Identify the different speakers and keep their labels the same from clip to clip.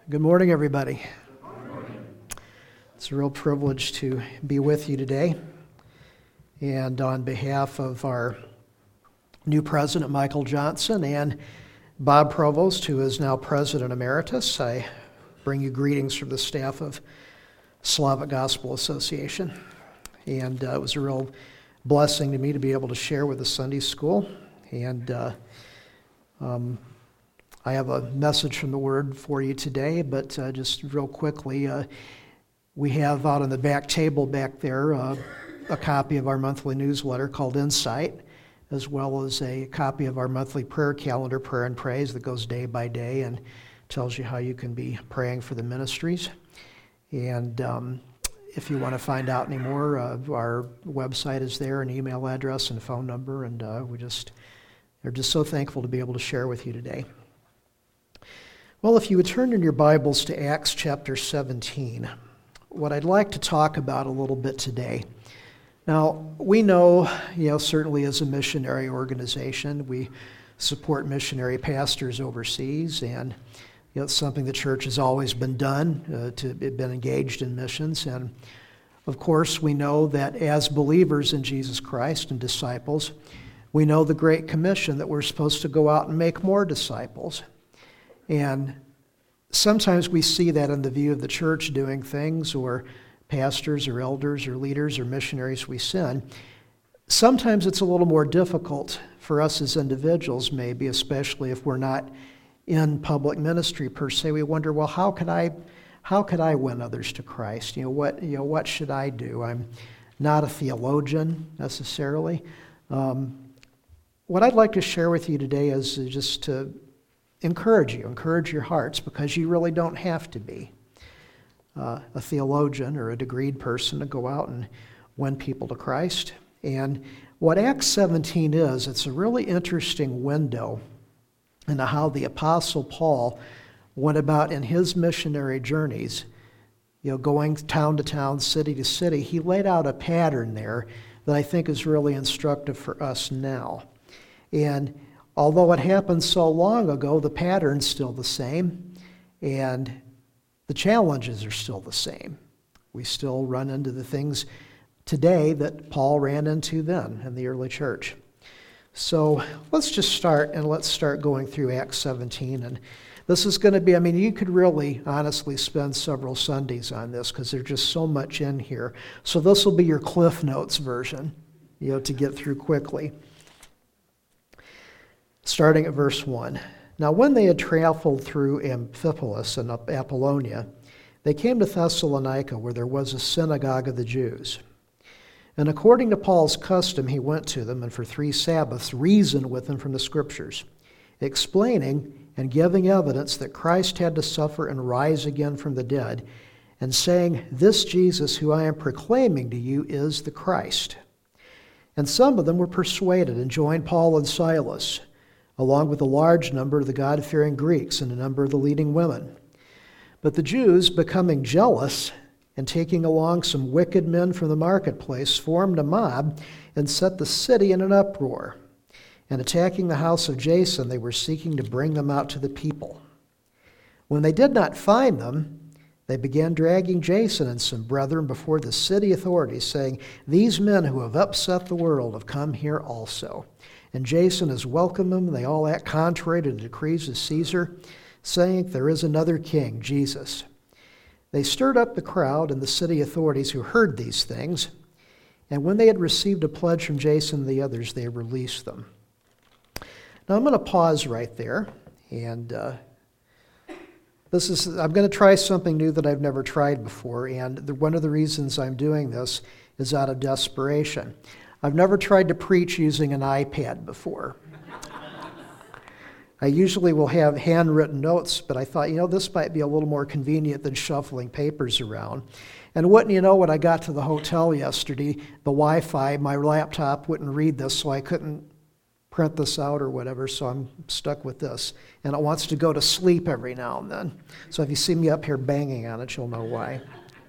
Speaker 1: Good morning, everybody. It's a real privilege to be with you today. And on behalf of our new president, Michael Johnson, and Bob Provost, who is now president emeritus, I bring you greetings from the staff of Slavic Gospel Association. And it was a real blessing to me to be able to share with the Sunday school. And I have a message from the Word for you today, but just real quickly, we have out on the back table back there a copy of our monthly newsletter called Insight, as well as a copy of our monthly prayer calendar, Prayer and Praise, that goes day by day and tells you how you can be praying for the ministries. And if you want to find out any more, our website is there, an email address and phone number, and we're just so thankful to be able to share with you today. Well, if you would turn in your Bibles to Acts chapter 17, what I'd like to talk about a little bit today. Now, we know, certainly as a missionary organization, we support missionary pastors overseas, and it's something the church has always been been engaged in missions. And of course, we know that as believers in Jesus Christ and disciples, we know the Great Commission that we're supposed to go out and make more disciples. And sometimes we see that in the view of the church doing things, or pastors or elders or leaders or missionaries we send. Sometimes it's a little more difficult for us as individuals, maybe, especially if we're not in public ministry per se. We wonder, well, how could I win others to Christ? What should I do? I'm not a theologian necessarily. What I'd like to share with you today is just to encourage your hearts, because you really don't have to be a theologian or a degreed person to go out and win people to Christ. And what Acts 17 is, it's a really interesting window into how the Apostle Paul went about in his missionary journeys, going town to town, city to city. He laid out a pattern there that I think is really instructive for us now. And although it happened so long ago, the pattern's still the same, and the challenges are still the same. We still run into the things today that Paul ran into then in the early church. So let's just start going through Acts 17. And this is going to be, you could really honestly spend several Sundays on this, because there's just so much in here. So this will be your Cliff Notes version, to get through quickly. Starting at verse 1. Now when they had traveled through Amphipolis and up Apollonia, they came to Thessalonica, where there was a synagogue of the Jews. And according to Paul's custom, he went to them, and for 3 Sabbaths reasoned with them from the Scriptures, explaining and giving evidence that Christ had to suffer and rise again from the dead, and saying, "This Jesus who I am proclaiming to you is the Christ." And some of them were persuaded and joined Paul and Silas, along with a large number of the God-fearing Greeks and a number of the leading women. But the Jews, becoming jealous and taking along some wicked men from the marketplace, formed a mob and set the city in an uproar. And attacking the house of Jason, they were seeking to bring them out to the people. When they did not find them, they began dragging Jason and some brethren before the city authorities, saying, "These men who have upset the world have come here also." And Jason has welcomed them. They all act contrary to the decrees of Caesar, saying there is another king, Jesus. They stirred up the crowd and the city authorities who heard these things, and when they had received a pledge from Jason and the others, they released them. Now I'm going to pause right there, and I'm going to try something new that I've never tried before, and one of the reasons I'm doing this is out of desperation. I've never tried to preach using an iPad before. I usually will have handwritten notes, but I thought, this might be a little more convenient than shuffling papers around. And wouldn't you know, when I got to the hotel yesterday, the Wi-Fi, my laptop wouldn't read this, so I couldn't print this out or whatever, so I'm stuck with this. And it wants to go to sleep every now and then. So if you see me up here banging on it, you'll know why.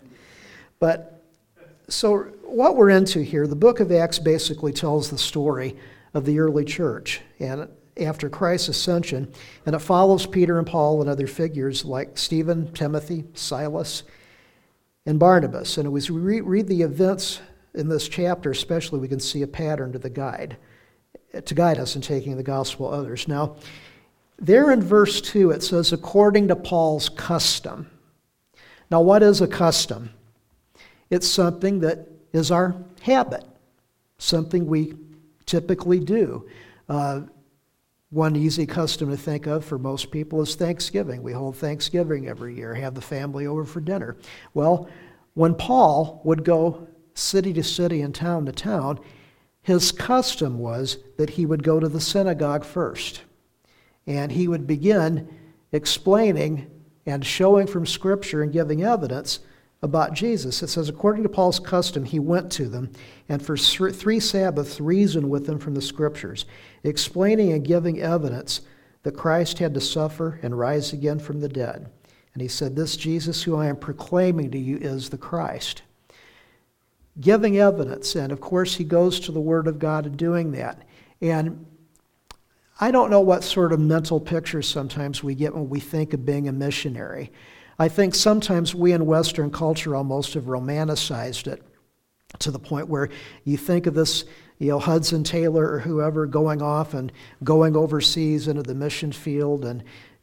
Speaker 1: So what we're into here, the book of Acts basically tells the story of the early church. And after Christ's ascension, and it follows Peter and Paul and other figures like Stephen, Timothy, Silas, and Barnabas. And as we read the events in this chapter especially, we can see a pattern to guide us in taking the gospel to others. Now, there in verse 2 it says, according to Paul's custom. Now, what is a custom? It's something that is our habit, something we typically do. One easy custom to think of for most people is Thanksgiving. We hold Thanksgiving every year, have the family over for dinner. Well, when Paul would go city to city and town to town, his custom was that he would go to the synagogue first. And he would begin explaining and showing from Scripture and giving evidence about Jesus. It says, according to Paul's custom, he went to them and for 3 Sabbaths reasoned with them from the Scriptures, explaining and giving evidence that Christ had to suffer and rise again from the dead. And he said, this Jesus who I am proclaiming to you is the Christ. Giving evidence, and of course he goes to the Word of God and doing that. And I don't know what sort of mental picture sometimes we get when we think of being a missionary. I think sometimes we in Western culture almost have romanticized it to the point where you think of this, Hudson Taylor or whoever going off and going overseas into the mission field and,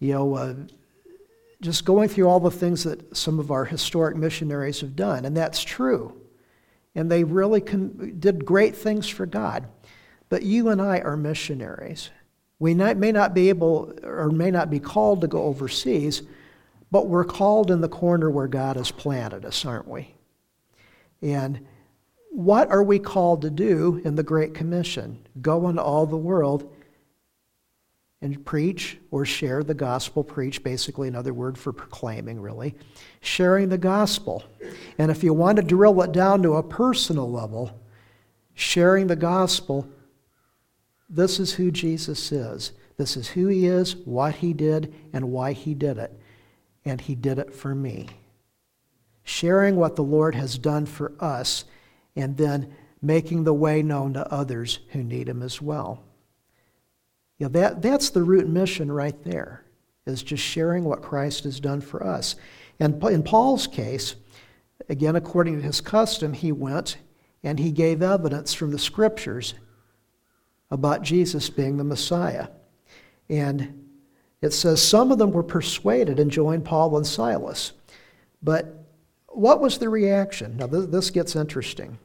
Speaker 1: just going through all the things that some of our historic missionaries have done. And that's true. And they really did great things for God. But you and I are missionaries. We may not be able or may not be called to go overseas, but we're called in the corner where God has planted us, aren't we? And what are we called to do in the Great Commission? Go into all the world and preach or share the gospel. Preach, basically another word for proclaiming, really. Sharing the gospel. And if you want to drill it down to a personal level, sharing the gospel, this is who Jesus is. This is who he is, what he did, and why he did it. And he did it for me. Sharing what the Lord has done for us, and then making the way known to others who need him as well. That's the root mission right there, is just sharing what Christ has done for us. And in Paul's case, again, according to his custom, he went and he gave evidence from the Scriptures about Jesus being the Messiah. And it says some of them were persuaded and joined Paul and Silas. But what was the reaction? Now, this gets interesting.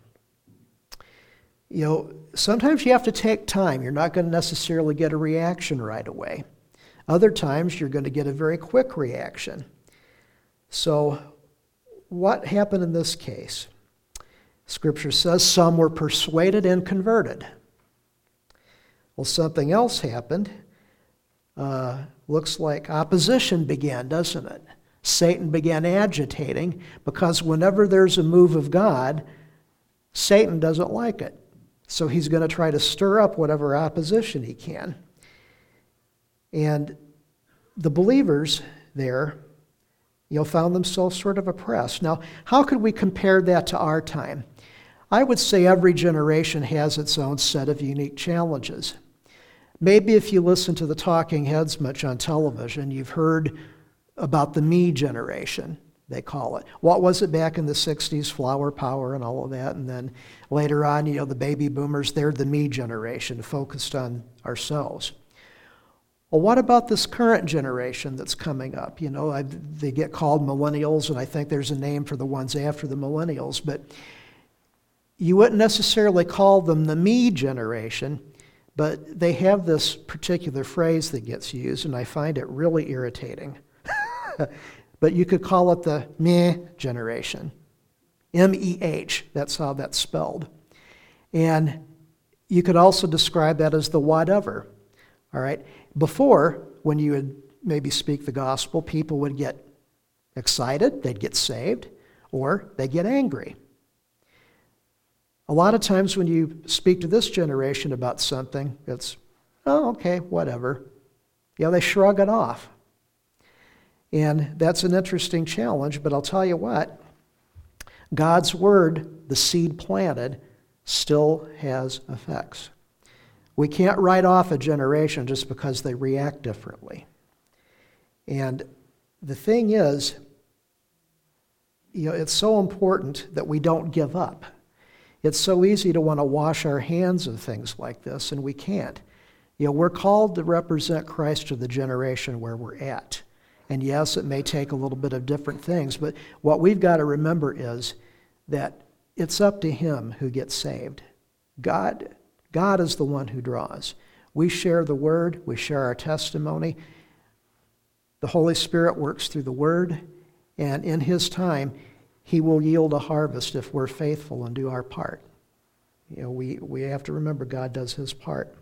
Speaker 1: Sometimes you have to take time. You're not going to necessarily get a reaction right away. Other times, you're going to get a very quick reaction. So, what happened in this case? Scripture says some were persuaded and converted. Well, something else happened. Looks like opposition began, doesn't it? Satan began agitating, because whenever there's a move of God, Satan doesn't like it. So he's going to try to stir up whatever opposition he can. And the believers there, found themselves sort of oppressed. Now, how could we compare that to our time? I would say every generation has its own set of unique challenges. Maybe if you listen to the talking heads much on television, you've heard about the me generation, they call it. What was it back in the 60s? Flower power and all of that. And then later on, the baby boomers, they're the me generation, focused on ourselves. Well, what about this current generation that's coming up? They get called millennials, and I think there's a name for the ones after the millennials, but you wouldn't necessarily call them the me generation, but they have this particular phrase that gets used, and I find it really irritating. But you could call it the meh generation. M-E-H, that's how that's spelled. And you could also describe that as the whatever. All right? Before, when you would maybe speak the gospel, people would get excited, they'd get saved, or they'd get angry. A lot of times when you speak to this generation about something, it's, oh, okay, whatever. They shrug it off. And that's an interesting challenge, but I'll tell you what, God's word, the seed planted, still has effects. We can't write off a generation just because they react differently. And the thing is, it's so important that we don't give up. It's so easy to want to wash our hands of things like this, and we can't. We're called to represent Christ to the generation where we're at. And yes, it may take a little bit of different things, but what we've got to remember is that it's up to Him who gets saved. God is the one who draws. We share the Word, we share our testimony. The Holy Spirit works through the Word, and in His time, He will yield a harvest if we're faithful and do our part. We have to remember God does His part.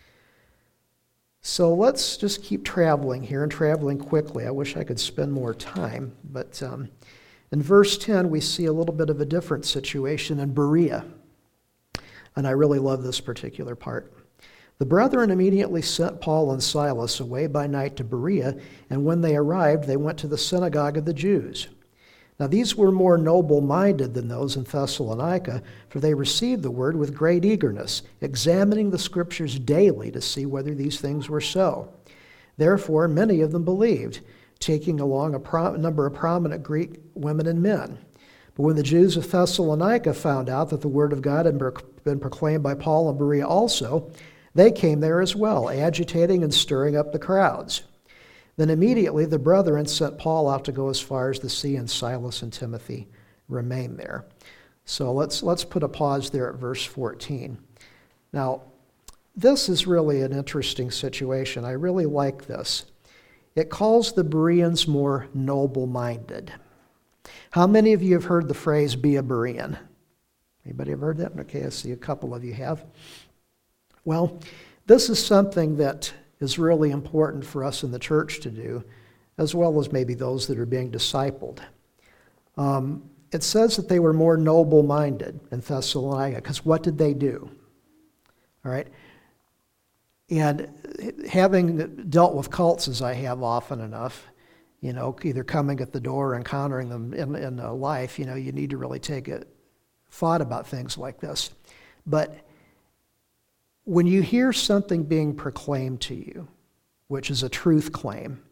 Speaker 1: So let's just keep traveling here and traveling quickly. I wish I could spend more time, but in verse 10, we see a little bit of a different situation in Berea, and I really love this particular part. The brethren immediately sent Paul and Silas away by night to Berea, and when they arrived, they went to the synagogue of the Jews. Now these were more noble-minded than those in Thessalonica, for they received the word with great eagerness, examining the Scriptures daily to see whether these things were so. Therefore many of them believed, taking along a number of prominent Greek women and men. But when the Jews of Thessalonica found out that the word of God had been proclaimed by Paul and Berea also, they came there as well, agitating and stirring up the crowds. Then immediately the brethren sent Paul out to go as far as the sea, and Silas and Timothy remained there. So let's put a pause there at verse 14. Now, this is really an interesting situation. I really like this. It calls the Bereans more noble-minded. How many of you have heard the phrase, be a Berean? Anybody ever heard that? Okay, I see a couple of you have. Well, this is something that is really important for us in the church to do, as well as maybe those that are being discipled. It says that they were more noble-minded in Thessalonica, because what did they do? All right? And having dealt with cults as I have often enough, either coming at the door or encountering them in life, you need to really take a thought about things like this. But when you hear something being proclaimed to you, which is a truth claim,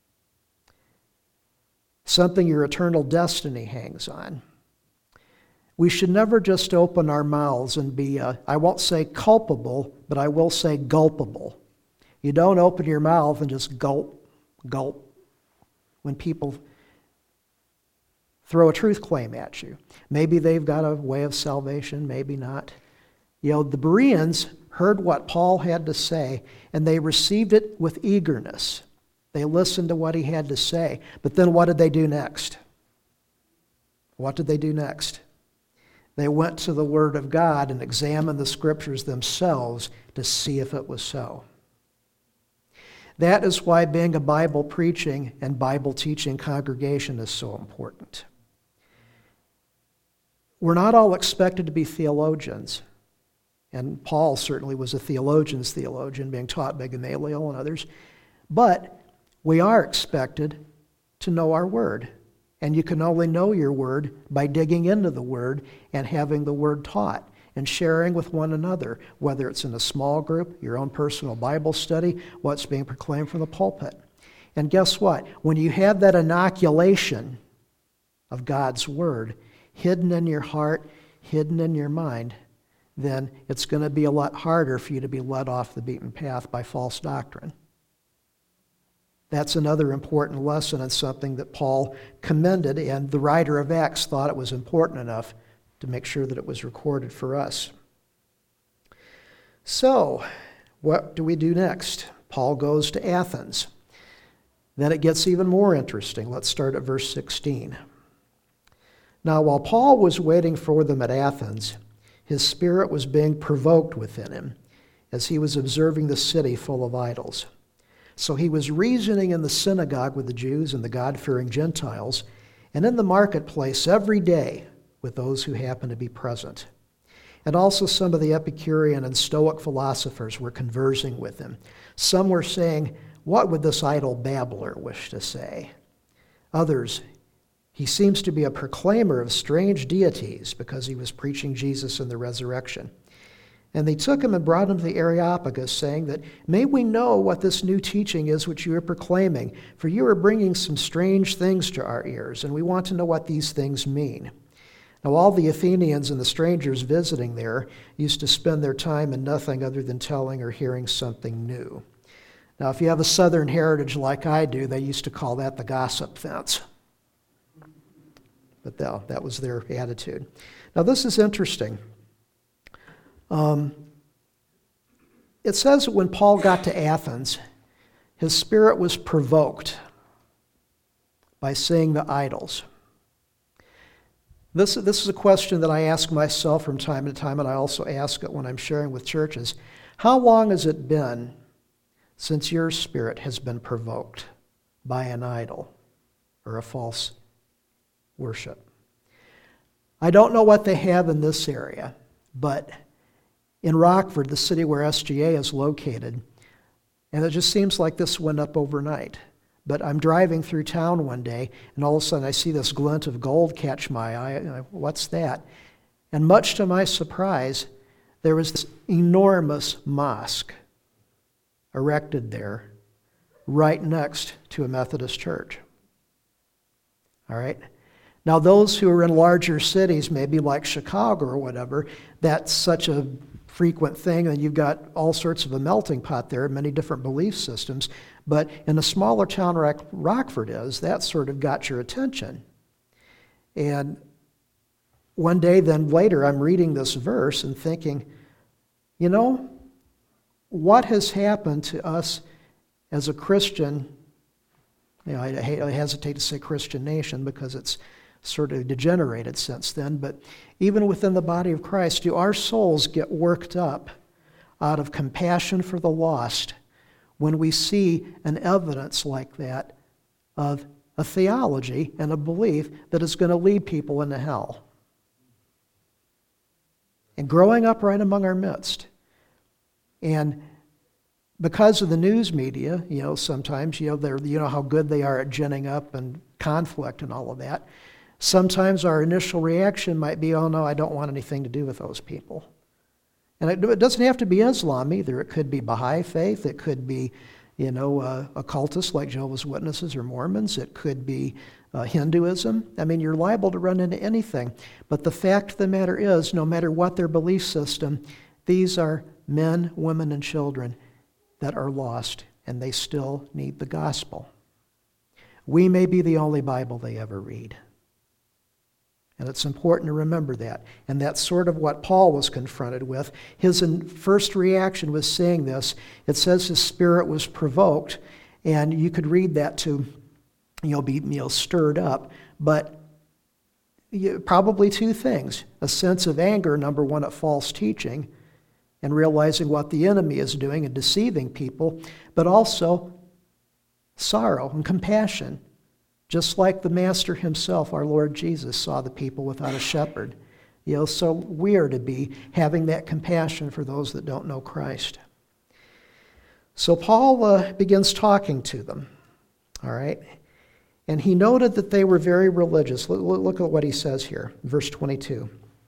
Speaker 1: something your eternal destiny hangs on, we should never just open our mouths and be, I won't say culpable, but I will say gulpable. You don't open your mouth and just gulp, gulp, when people throw a truth claim at you. Maybe they've got a way of salvation, maybe not. The Bereans heard what Paul had to say, and they received it with eagerness. They listened to what he had to say. But then what did they do next? What did they do next? They went to the Word of God and examined the Scriptures themselves to see if it was so. That is why being a Bible preaching and Bible teaching congregation is so important. We're not all expected to be theologians. And Paul certainly was a theologian's theologian, being taught by Gamaliel and others. But we are expected to know our Word. And you can only know your Word by digging into the Word and having the Word taught and sharing with one another, whether it's in a small group, your own personal Bible study, what's being proclaimed from the pulpit. And guess what? When you have that inoculation of God's Word hidden in your heart, hidden in your mind, then it's going to be a lot harder for you to be led off the beaten path by false doctrine. That's another important lesson and something that Paul commended, and the writer of Acts thought it was important enough to make sure that it was recorded for us. So, what do we do next? Paul goes to Athens. Then it gets even more interesting. Let's start at verse 16. Now, while Paul was waiting for them at Athens, his spirit was being provoked within him as he was observing the city full of idols. So he was reasoning in the synagogue with the Jews and the God-fearing Gentiles, and in the marketplace every day with those who happened to be present. And also some of the Epicurean and Stoic philosophers were conversing with him. Some were saying, "What would this idle babbler wish to say?" Others, "He seems to be a proclaimer of strange deities," because he was preaching Jesus and the resurrection. And they took him and brought him to the Areopagus, saying that, "May we know what this new teaching is which you are proclaiming, for you are bringing some strange things to our ears, and we want to know what these things mean." Now all the Athenians and the strangers visiting there used to spend their time in nothing other than telling or hearing something new. Now if you have a southern heritage like I do, they used to call that the gossip fence. But that was their attitude. Now this is interesting. It says that when Paul got to Athens, his spirit was provoked by seeing the idols. This is a question that I ask myself from time to time, and I also ask it when I'm sharing with churches. How long has it been since your spirit has been provoked by an idol or a false worship? I don't know what they have in this area, but in Rockford, the city where SGA is located, and it just seems like this went up overnight. But I'm driving through town one day, and all of a sudden I see this glint of gold catch my eye. And what's that? And much to my surprise, there was this enormous mosque erected there, right next to a Methodist church. All right? Now, those who are in larger cities, maybe like Chicago or whatever, that's such a frequent thing, and you've got all sorts of a melting pot there, many different belief systems. But in a smaller town like Rockford is, that sort of got your attention. And one day then later, I'm reading this verse and thinking, you know, what has happened to us as a Christian, I hesitate to say Christian nation because it's sort of degenerated since then, but even within the body of Christ, do our souls get worked up out of compassion for the lost when we see an evidence like that of a theology and a belief that is going to lead people into hell? And growing up right among our midst. And because of the news media, sometimes, how good they are at ginning up and conflict and all of that. Sometimes our initial reaction might be, oh no, I don't want anything to do with those people. And it doesn't have to be Islam either. It could be Baha'i faith. It could be, occultists like Jehovah's Witnesses or Mormons. It could be Hinduism. I mean, you're liable to run into anything. But the fact of the matter is, no matter what their belief system, these are men, women, and children that are lost, and they still need the gospel. We may be the only Bible they ever read. And it's important to remember that. And that's sort of what Paul was confronted with. His first reaction was seeing this. It says his spirit was provoked, and you could read that to, be stirred up. But probably two things. A sense of anger, number one, at false teaching, and realizing what the enemy is doing and deceiving people, but also sorrow and compassion. Just like the Master himself, our Lord Jesus, saw the people without a shepherd. So we are to be having that compassion for those that don't know Christ. So Paul begins talking to them, all right? And he noted that they were very religious. Look at what he says here, verse 22.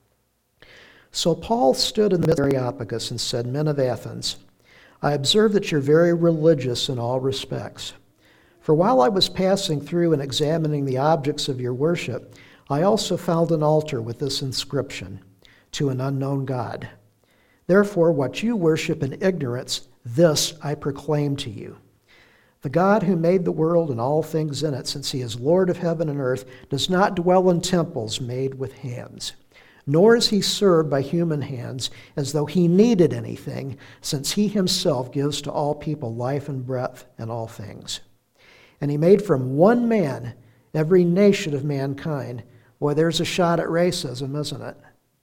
Speaker 1: So Paul stood in the midst of the Areopagus and said, "Men of Athens, I observe that you're very religious in all respects. For while I was passing through and examining the objects of your worship, I also found an altar with this inscription, 'To an unknown God.' Therefore, what you worship in ignorance, this I proclaim to you. The God who made the world and all things in it, since he is Lord of heaven and earth, does not dwell in temples made with hands. Nor is he served by human hands as though he needed anything, since he himself gives to all people life and breath and all things. And he made from one man every nation of mankind." Boy, there's a shot at racism, isn't it?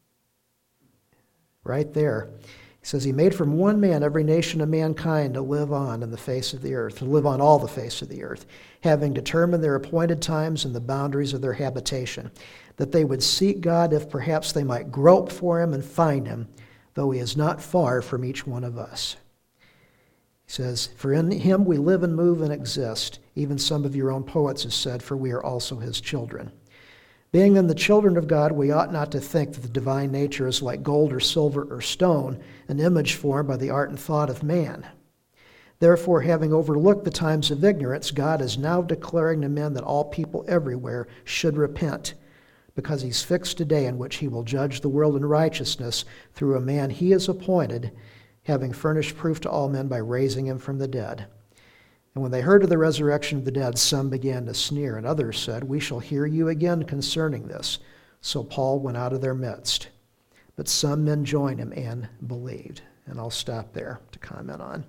Speaker 1: Right there. He says he made from one man every nation of mankind to live on in the face of the earth, to live on all the face of the earth, having determined their appointed times and the boundaries of their habitation, that they would seek God if perhaps they might grope for him and find him, though he is not far from each one of us. He says, "For in him we live and move and exist. Even some of your own poets have said, for we are also his children. Being then the children of God, we ought not to think that the divine nature is like gold or silver or stone, an image formed by the art and thought of man. Therefore, having overlooked the times of ignorance, God is now declaring to men that all people everywhere should repent, because he's fixed a day in which he will judge the world in righteousness through a man he has appointed, having furnished proof to all men by raising him from the dead. And when they heard of the resurrection of the dead, some began to sneer, and others said, "We shall hear you again concerning this." So Paul went out of their midst. But some men joined him and believed. And I'll stop there to comment on.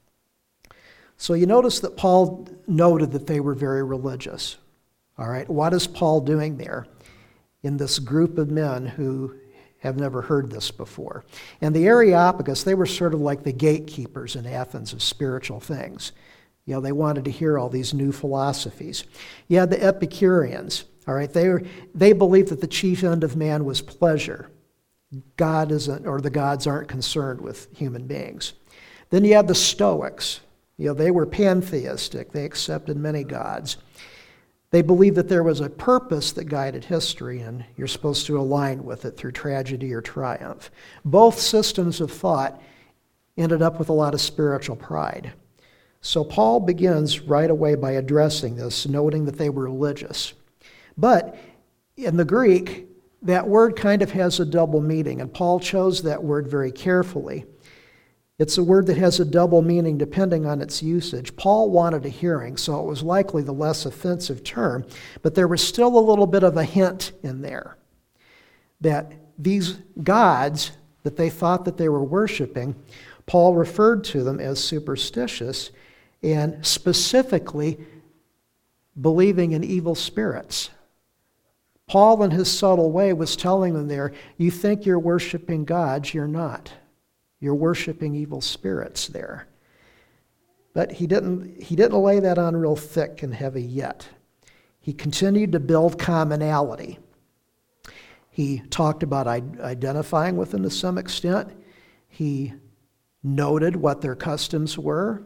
Speaker 1: So you notice that Paul noted that they were very religious. All right, what is Paul doing there in this group of men who have never heard this before? And the Areopagus, they were sort of like the gatekeepers in Athens of spiritual things. You know, they wanted to hear all these new philosophies. You had the Epicureans, all right, they believed that the chief end of man was pleasure. God isn't, or the gods aren't concerned with human beings. Then you had the Stoics. You know, they were pantheistic. They accepted many gods. They believed that there was a purpose that guided history, and you're supposed to align with it through tragedy or triumph. Both systems of thought ended up with a lot of spiritual pride. So Paul begins right away by addressing this, noting that they were religious. But in the Greek, that word kind of has a double meaning, and Paul chose that word very carefully. It's a word that has a double meaning depending on its usage. Paul wanted a hearing, so it was likely the less offensive term, but there was still a little bit of a hint in there that these gods that they thought that they were worshiping, Paul referred to them as superstitious and specifically believing in evil spirits. Paul, in his subtle way, was telling them there, you think you're worshiping gods, you're not. You're worshiping evil spirits there. But he didn't lay that on real thick and heavy yet. He continued to build commonality. He talked about identifying with them to some extent. He noted what their customs were.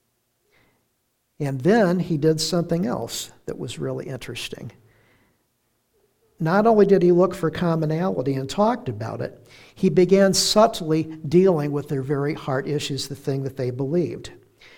Speaker 1: And then he did something else that was really interesting. Not only did he look for commonality and talked about it, he began subtly dealing with their very heart issues, the thing that they believed.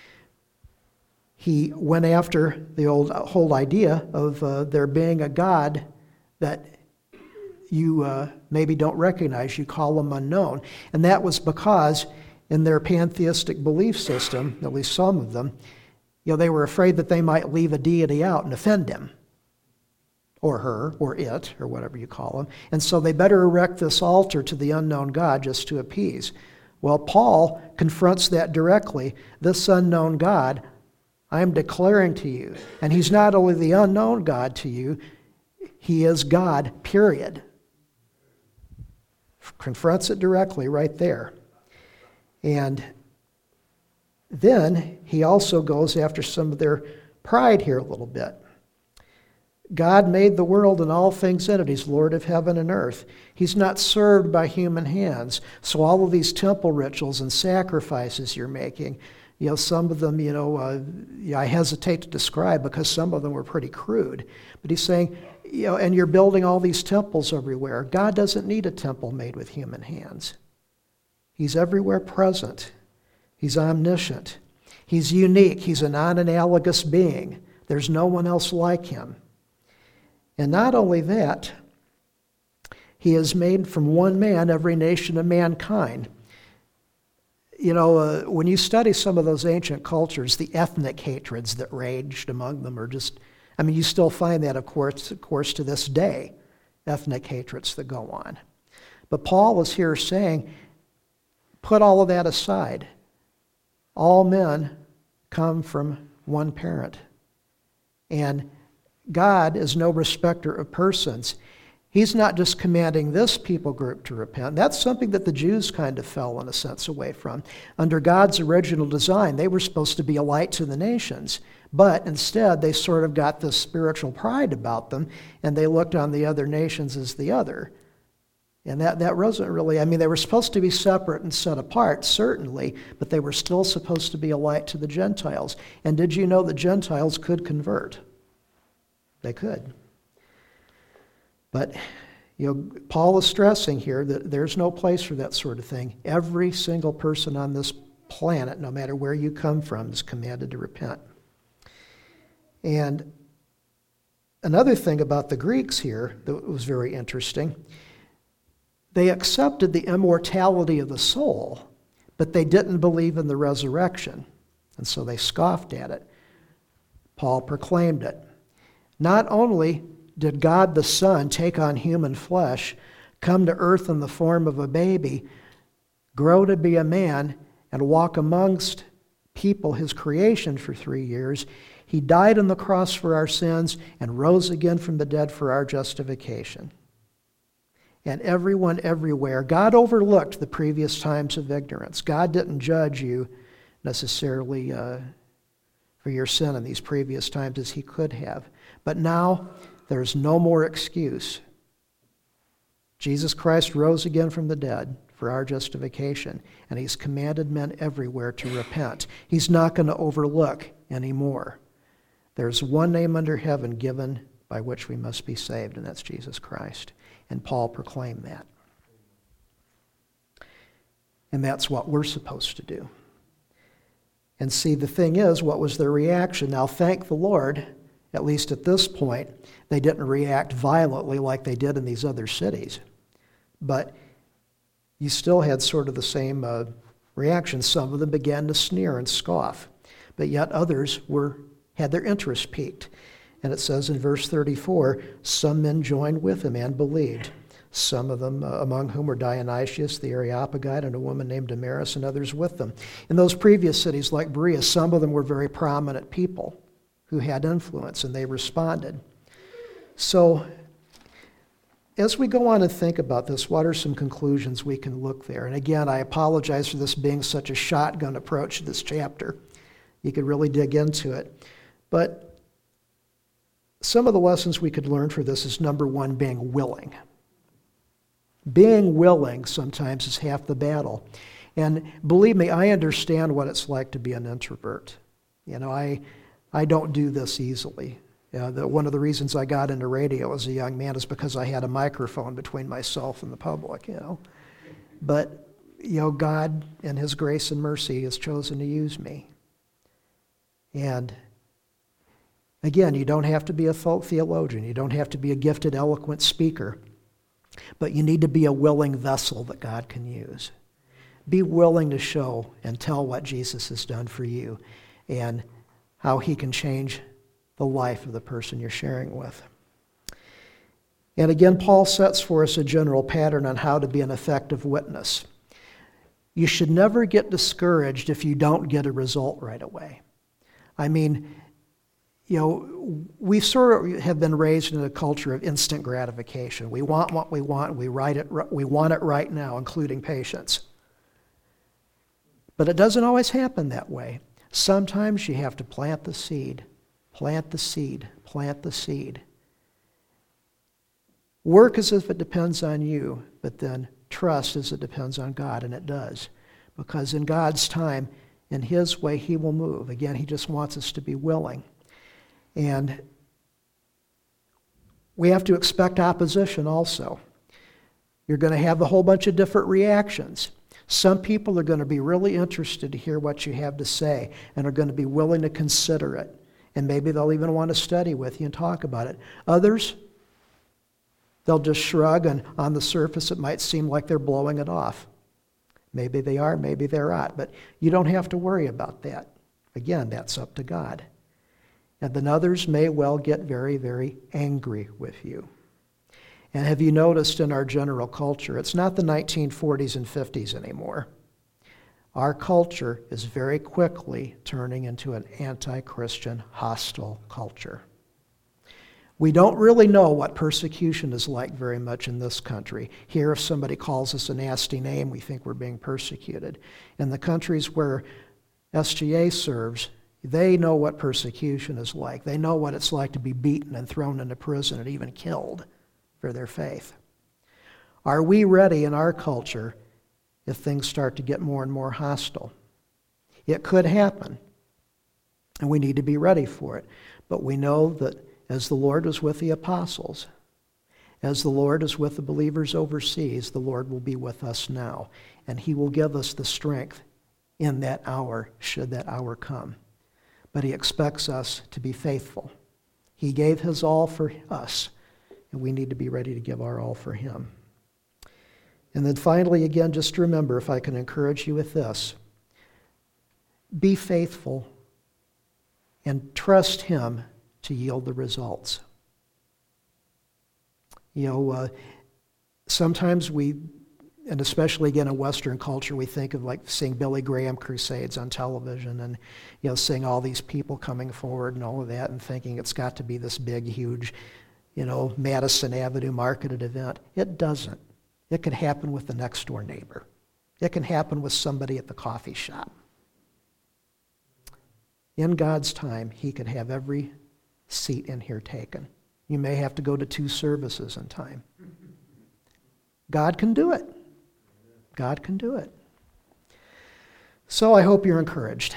Speaker 1: He went after the whole idea of there being a God that you maybe don't recognize. You call him unknown. And that was because in their pantheistic belief system, at least some of them, you know, they were afraid that they might leave a deity out and offend him, or her, or it, or whatever you call him. And so they better erect this altar to the unknown God just to appease. Well, Paul confronts that directly. This unknown God, I am declaring to you. And he's not only the unknown God to you, he is God, period. Confronts it directly right there. And then he also goes after some of their pride here a little bit. God made the world and all things in it. He's Lord of heaven and earth. He's not served by human hands. So all of these temple rituals and sacrifices you're making, you know, some of them, I hesitate to describe because some of them were pretty crude. But he's saying, and you're building all these temples everywhere. God doesn't need a temple made with human hands. He's everywhere present. He's omniscient. He's unique. He's a non-analogous being. There's no one else like him. And not only that, he has made from one man every nation of mankind. You know, when you study some of those ancient cultures, the ethnic hatreds that raged among them are just, you still find that, of course, to this day, ethnic hatreds that go on. But Paul is here saying, put all of that aside. All men come from one parent. And God is no respecter of persons. He's not just commanding this people group to repent. That's something that the Jews kind of fell, in a sense, away from. Under God's original design, they were supposed to be a light to the nations. But instead, they sort of got this spiritual pride about them, and they looked on the other nations as the other. And that wasn't really, they were supposed to be separate and set apart, certainly, but they were still supposed to be a light to the Gentiles. And did you know that Gentiles could convert? They could. But Paul is stressing here that there's no place for that sort of thing. Every single person on this planet, no matter where you come from, is commanded to repent. And another thing about the Greeks here that was very interesting, they accepted the immortality of the soul, but they didn't believe in the resurrection, and so they scoffed at it. Paul proclaimed it. Not only did God the Son take on human flesh, come to earth in the form of a baby, grow to be a man, and walk amongst people, his creation, for 3 years, he died on the cross for our sins and rose again from the dead for our justification. And everyone everywhere, God overlooked the previous times of ignorance. God didn't judge you necessarily for your sin in these previous times as he could have. But now there's no more excuse. Jesus Christ rose again from the dead for our justification, and he's commanded men everywhere to repent. He's not going to overlook anymore. There's one name under heaven given by which we must be saved, and that's Jesus Christ. And Paul proclaimed that. And that's what we're supposed to do. And see, the thing is, what was their reaction? Now, thank the Lord, at least at this point, they didn't react violently like they did in these other cities. But you still had sort of the same reaction. Some of them began to sneer and scoff, but yet others had their interest piqued. And it says in verse 34, some men joined with him and believed. Some of them, among whom were Dionysius the Areopagite and a woman named Damaris, and others with them. In those previous cities like Berea, some of them were very prominent people who had influence, and they responded. So as we go on and think about this, what are some conclusions we can look there? And again, I apologize for this being such a shotgun approach to this chapter. You could really dig into it. But some of the lessons we could learn for this is, number one, being willing. Being willing sometimes is half the battle. And believe me, I understand what it's like to be an introvert. I don't do this easily. One of the reasons I got into radio as a young man is because I had a microphone between myself and the public, But, God, in his grace and mercy, has chosen to use me. And again, you don't have to be a theologian. You don't have to be a gifted, eloquent speaker. But you need to be a willing vessel that God can use. Be willing to show and tell what Jesus has done for you and how he can change the life of the person you're sharing with. And again, Paul sets for us a general pattern on how to be an effective witness. You should never get discouraged if you don't get a result right away. I mean, we sort of have been raised in a culture of instant gratification. We want what we want. We want it right now, including patience. But it doesn't always happen that way. Sometimes you have to plant the seed. Plant the seed. Plant the seed. Work as if it depends on you, but then trust as it depends on God, and it does. Because in God's time, in his way, he will move. Again, he just wants us to be willing. And we have to expect opposition also. You're going to have a whole bunch of different reactions. Some people are going to be really interested to hear what you have to say and are going to be willing to consider it. And maybe they'll even want to study with you and talk about it. Others, they'll just shrug, and on the surface it might seem like they're blowing it off. Maybe they are, maybe they're not. But you don't have to worry about that. Again, that's up to God. And then others may well get very, very angry with you. And have you noticed in our general culture, it's not the 1940s and 50s anymore. Our culture is very quickly turning into an anti-Christian, hostile culture. We don't really know what persecution is like very much in this country. Here, if somebody calls us a nasty name, we think we're being persecuted. In the countries where SGA serves, they know what persecution is like. They know what it's like to be beaten and thrown into prison and even killed for their faith. Are we ready in our culture if things start to get more and more hostile? It could happen, and we need to be ready for it. But we know that as the Lord was with the apostles, As the Lord is with the believers overseas, the Lord will be with us now, and he will give us the strength in that hour, should that hour come. But he expects us to be faithful. He gave his all for us, and we need to be ready to give our all for him. And then finally, again, just remember, if I can encourage you with this, be faithful and trust him to yield the results. Sometimes we, and especially again in Western culture, we think of like seeing Billy Graham crusades on television and, seeing all these people coming forward and all of that and thinking it's got to be this big, huge, Madison Avenue marketed event. It doesn't. It could happen with the next door neighbor. It can happen with somebody at the coffee shop. In God's time, he could have every seat in here taken. You may have to go to 2 services in time. God can do it. God can do it. So I hope you're encouraged.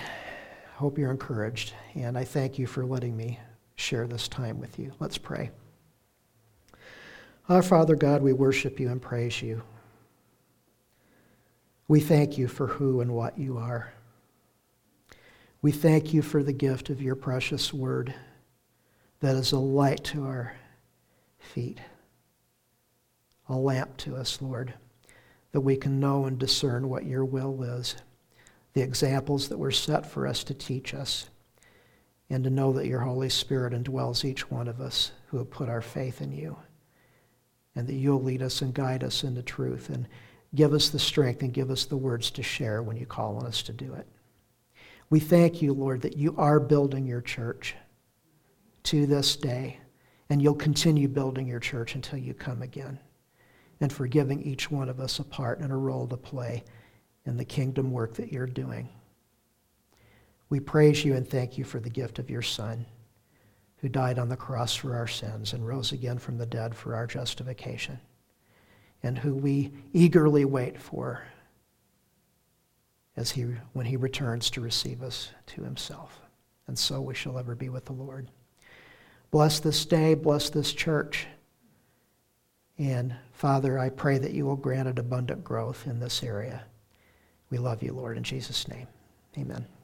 Speaker 1: And I thank you for letting me share this time with you. Let's pray. Our Father God, we worship you and praise you. We thank you for who and what you are. We thank you for the gift of your precious word that is a light to our feet, a lamp to us, Lord, that we can know and discern what your will is, the examples that were set for us to teach us, and to know that your Holy Spirit indwells each one of us who have put our faith in you, and that you'll lead us and guide us into truth and give us the strength and give us the words to share when you call on us to do it. We thank you, Lord, that you are building your church to this day, and you'll continue building your church until you come again, and for giving each one of us a part and a role to play in the kingdom work that you're doing. We praise you and thank you for the gift of your Son, who died on the cross for our sins and rose again from the dead for our justification, and who we eagerly wait for when he returns to receive us to himself. And so we shall ever be with the Lord. Bless this day, bless this church. And Father, I pray that you will grant it abundant growth in this area. We love you, Lord, in Jesus' name. Amen.